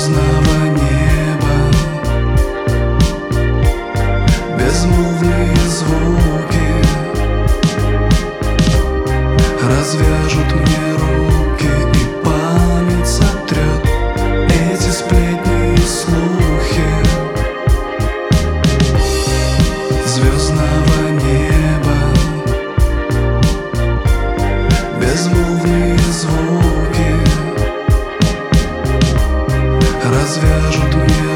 звездного неба. Безмолвные звуки развяжут мне руки, и память сотрет эти сплетни и слухи звездного неба. Безмолвные звуки развяжут мне